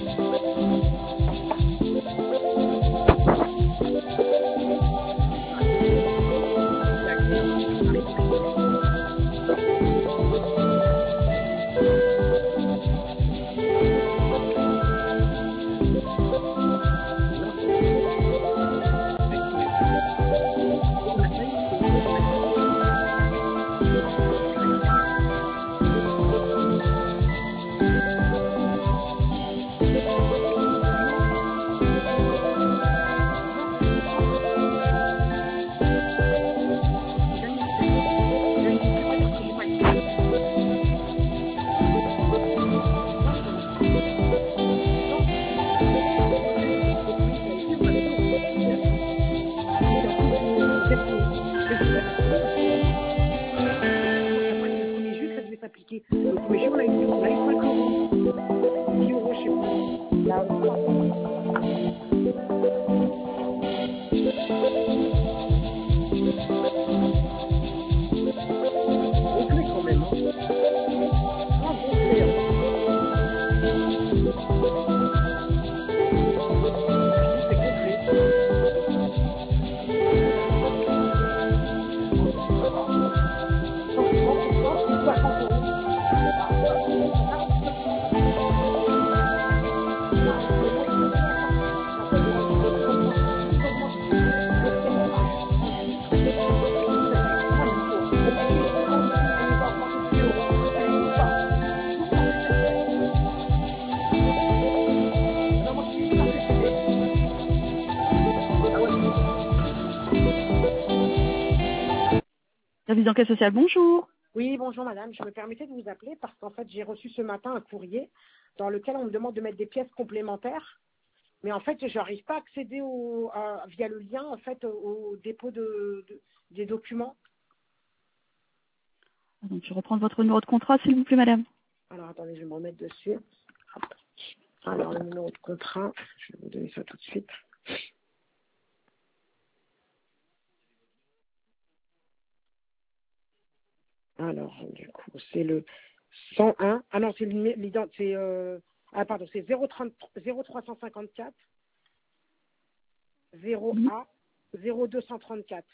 Service d'enquête sociale, bonjour. Oui, bonjour madame. Je me permettais de vous appeler parce qu'en fait, j'ai reçu ce matin un courrier dans lequel on me demande de mettre des pièces complémentaires. Mais en fait, je n'arrive pas à accéder via le lien en fait, au dépôt des documents. Donc, je reprends votre numéro de contrat, s'il vous plaît, madame. Alors, attendez, je vais me remettre dessus. Hop. Alors, le numéro de contrat, je vais vous donner ça tout de suite. Alors, du coup, c'est le 101. Ah non, c'est c'est 0354 0A 0234.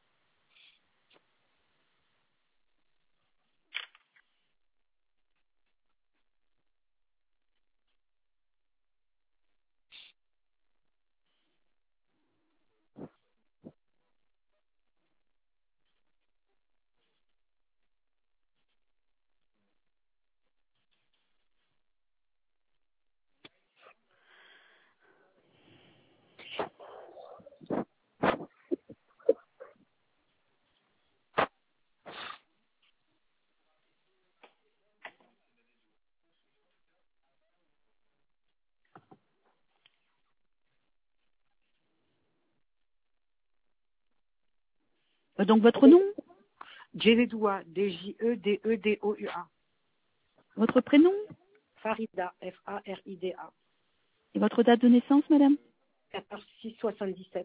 Donc, votre nom? Djededoua, D-J-E-D-E-D-O-U-A. Votre prénom? Farida, F-A-R-I-D-A. Et votre date de naissance, madame? 14-6-77.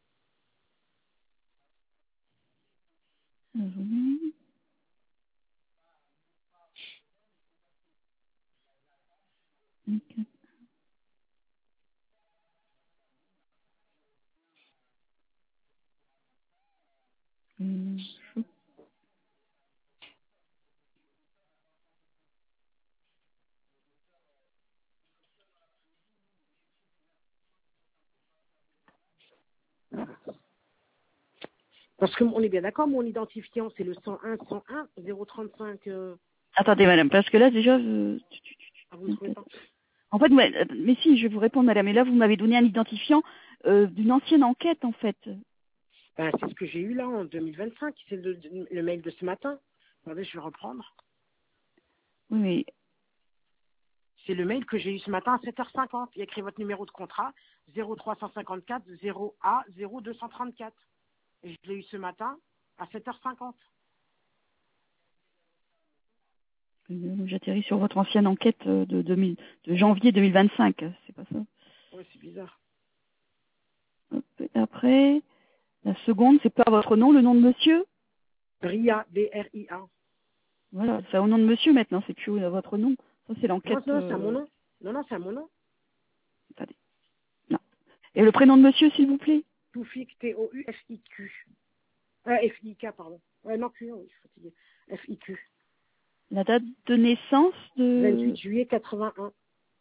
Okay. Parce qu'on est bien d'accord, mon identifiant, c'est le 101 101 035. Attendez, madame, parce que là, déjà... Ah, vous ne trouvez pas? En fait, mais si, je vais vous répondre, madame. Et là, vous m'avez donné un identifiant d'une ancienne enquête, en fait. Ben, c'est ce que j'ai eu là en 2025. C'est le mail de ce matin. Attendez, je vais reprendre. Oui, mais... C'est le mail que j'ai eu ce matin à 7h50. Il y a écrit votre numéro de contrat 0354 0A 0234. Et je l'ai eu ce matin à 7h50. J'atterris sur votre ancienne enquête de janvier 2025. C'est pas ça? Oui, c'est bizarre. Et après, la seconde, c'est pas votre nom, le nom de monsieur? Bria, B-R-I-A. Voilà, c'est au nom de monsieur maintenant, c'est plus à votre nom. Ça, c'est l'enquête. Non, c'est à mon nom. Non, c'est à mon nom. Attendez. Non. Et le prénom de monsieur, s'il vous plaît? Toufik, T-O-U-F-I-Q. F-I-K, pardon. Non, Q, oui, je suis fatiguée. F-I-Q. La date de naissance 28 de... juillet 81.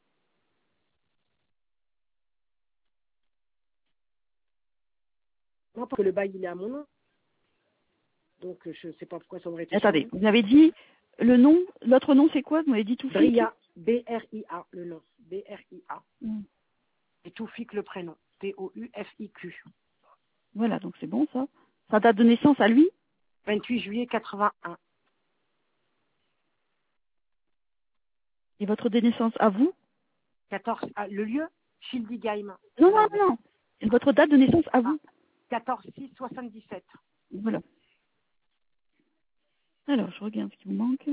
Non, parce que le bail, il est à mon nom. Donc, je ne sais pas pourquoi ça aurait été Attendez, changé. vous avez dit le nom, l'autre nom c'est quoi? Vous m'avez dit Toufik? Bria, B-R-I-A, le nom. B-R-I-A. Mm. Et Toufik, le prénom. T-O-U-F-I-Q. Voilà, donc c'est bon ça. Sa date de naissance à lui? 28 juillet 81. Et votre date de naissance à vous? 14, le lieu, Schildigheim. Non, non, non. Et votre date de naissance à vous? 14-6-77. Voilà. Alors, je regarde ce qui vous manque.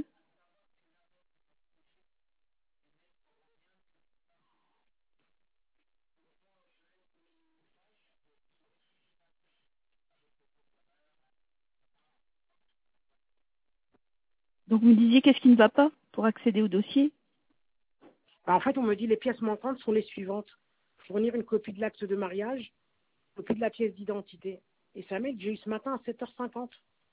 Donc vous me disiez qu'est-ce qui ne va pas pour accéder au dossier? En fait, on me dit les pièces manquantes sont les suivantes. Fournir une copie de l'acte de mariage, copie de la pièce d'identité. Et c'est un mail que j'ai eu ce matin à 7h50.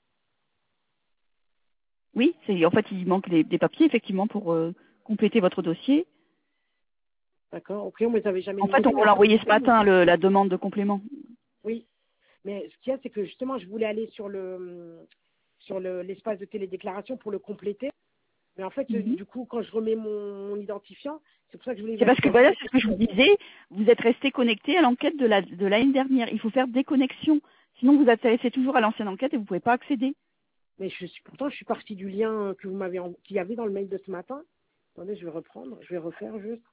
Oui, c'est en fait il manque des papiers effectivement pour compléter votre dossier. D'accord, ok, on ne les avait jamais En fait, on demandé. vous l'a envoyé ce matin la demande de complément. Oui, mais ce qu'il y a, c'est que justement, je voulais aller sur l'espace de télédéclaration pour le compléter. Mais en fait, Mhm. du coup, quand je remets mon identifiant, c'est pour ça que je voulais C'est parce que vérifier. voilà, c'est ce que je vous disais, vous êtes resté connecté à l'enquête de l'année dernière. Il faut faire déconnexion. Sinon vous intéressez toujours à l'ancienne enquête et vous ne pouvez pas accéder. Mais pourtant, je suis partie du lien que vous m'avez qu'il y avait dans le mail de ce matin. Attendez, je vais reprendre, je vais refaire juste.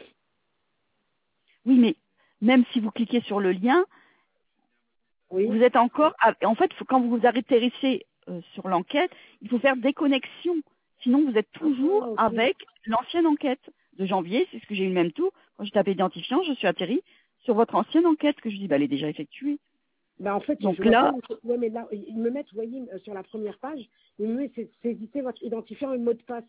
Oui, mais même si vous cliquez sur le lien, Oui. vous êtes encore... En fait, quand vous vous atterrissez sur l'enquête, il faut faire déconnexion. Sinon, vous êtes toujours Ah, ok. avec l'ancienne enquête de janvier. C'est ce que j'ai eu le même tout. Quand j'ai tapé identifiant, je suis atterri sur votre ancienne enquête que je dis, bah, elle est déjà effectuée. Bah, en fait, Donc je vois pas. là, Ouais, mais là, ils me mettent, vous voyez, sur la première page, ils me mettent saisissez votre identifiant et mot de passe.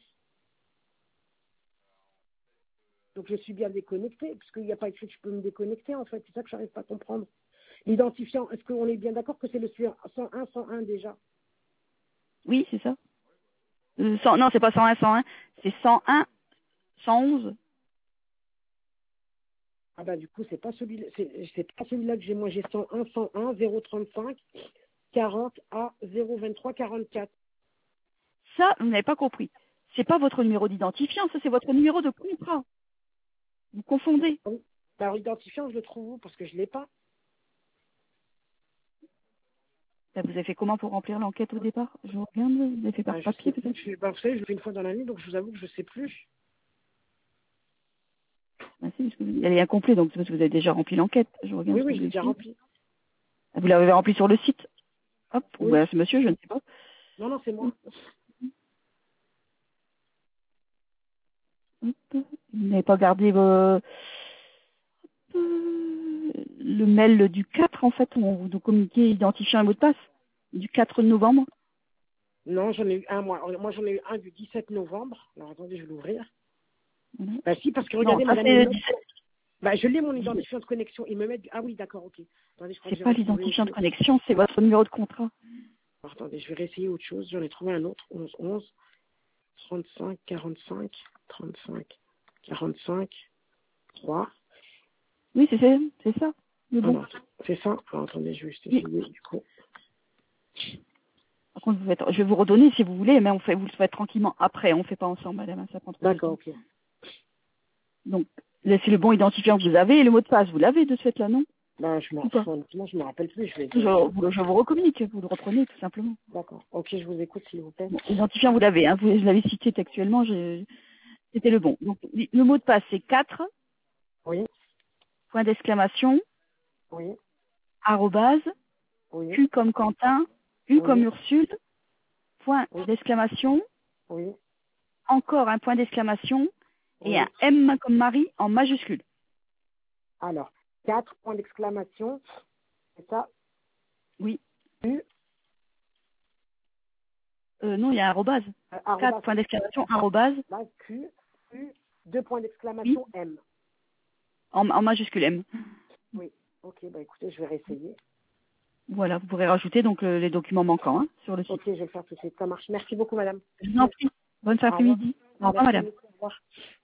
Donc, je suis bien déconnectée, puisqu'il n'y a pas écrit que je peux me déconnecter, en fait. C'est ça que je n'arrive pas à comprendre. L'identifiant, est-ce qu'on est bien d'accord que c'est le suivant 101 déjà? oui, c'est ça. Non, c'est pas 101, c'est 111. Ah bah du coup, c'est pas celui-là que j'ai. Moi, j'ai 101 035 40 A 023 44. Ça, vous n'avez pas compris. C'est pas votre numéro d'identifiant, ça c'est votre numéro de contrat. Vous confondez. Oui. Alors, l'identifiant, je le trouve où? Parce que je l'ai pas. Là, vous avez fait comment pour remplir l'enquête au départ? Je regarde, vous avez fait par Bah, je sais papier plus. peut-être? Vous savez, je le fais une fois dans l'année, donc je vous avoue que je sais plus. Ah, si, parce que elle est incomplète, donc c'est parce que vous avez déjà rempli l'enquête. Je regarde Oui, ce que oui, vous je l'ai avez déjà fait. rempli. Ah, vous l'avez rempli sur le site? Hop, ou Oui. c'est monsieur, je ne sais pas. Non, non, c'est moi. Hop. Vous n'avez pas gardé le mail du 4 en fait, où on vous communiquait identifiant un mot de passe, du 4 novembre. Non, j'en ai eu un, moi. Moi, j'en ai eu un du 17 novembre. Alors, attendez, je vais l'ouvrir. Voilà. Bah si, parce que Non, regardez, ça madame, c'est bah, je l'ai, mon identifiant de connexion. Ils me mettent... Ah oui, d'accord, ok. Attendez, je crois que c'est j'ai pas retrouvé autre l'identifiant de chose. connexion, c'est votre numéro de contrat. Alors, attendez, je vais réessayer autre chose. J'en ai trouvé un autre. 11 11 35 45 35 45 3. Oui, c'est ça. Mais bon. Alors, c'est ça. Alors, attendez, je vais juste Oui. essayer, du coup. Par contre, je vais vous redonner si vous voulez, mais vous le faites tranquillement après. On ne fait pas ensemble, madame, ça prend trop de D'accord, temps. ok. Donc, là, c'est le bon identifiant que vous avez et le mot de passe. Vous l'avez de ce fait-là, non? Ben, Ou pas? honnêtement, je me rappelle plus, je vais je, vérifier. je vous recommunique, vous le reprenez tout simplement. D'accord. Ok, je vous écoute, s'il vous plaît. Bon, l'identifiant, vous l'avez, hein, vous l'avez cité textuellement, c'était le bon. Donc, le mot de passe, c'est 4, Oui, point d'exclamation, oui, arrobase, oui, Q comme Quentin, U comme oui, Ursule, point oui, d'exclamation, oui, encore un point d'exclamation, et un oui. M comme Marie en majuscule. Alors, 4 points d'exclamation. C'est ça. Oui. U, Non, il y a un arrobase. 4 arrobas, points d'exclamation, arrobase. là, Q, U, 2 points Oui. d'exclamation, M. en majuscule M. Oui. Ok, bah écoutez, je vais réessayer. Voilà, vous pourrez rajouter donc les documents manquants hein, sur le site. Ok, je vais le faire tout de suite. Ça marche. Merci beaucoup, madame. Je vous en prie. Bonne fin Au revoir. après-midi. Au revoir, Merci madame. beaucoup. Au revoir.